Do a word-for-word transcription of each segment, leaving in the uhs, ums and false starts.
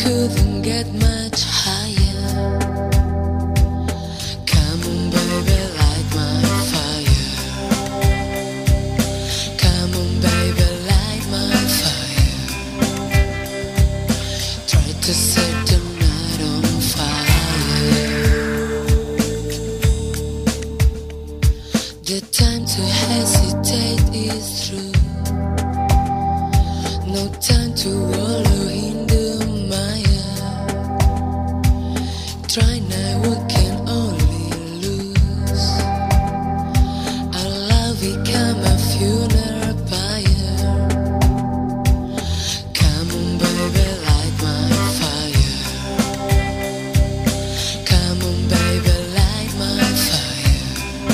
couldn't get much higher. Come on baby, light my fire. Come on baby, light my fire. Try to set the night on fire. The time to hesitate is through. No time to wallow in the mire. Try now, we can only lose. Our love become a funeral pyre. Come on baby, light my fire. Come on baby, light my fire.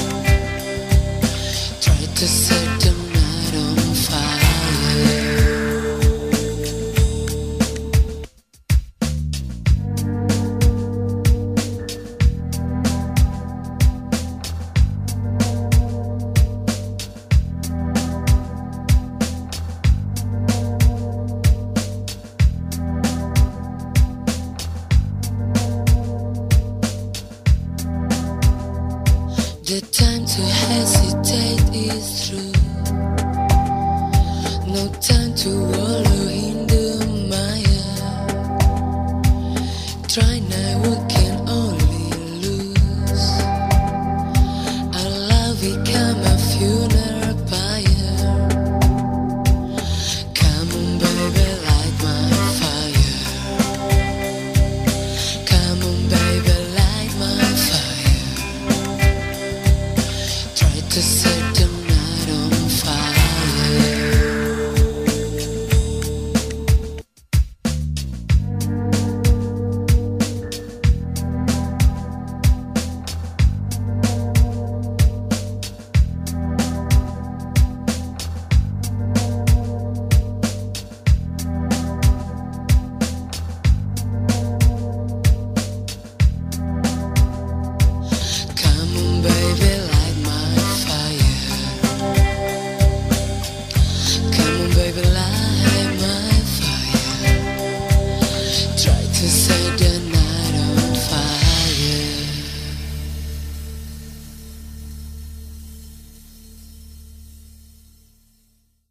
Try to set the night on fire. The time to hesitate is through. No time to wallow in the mire. Try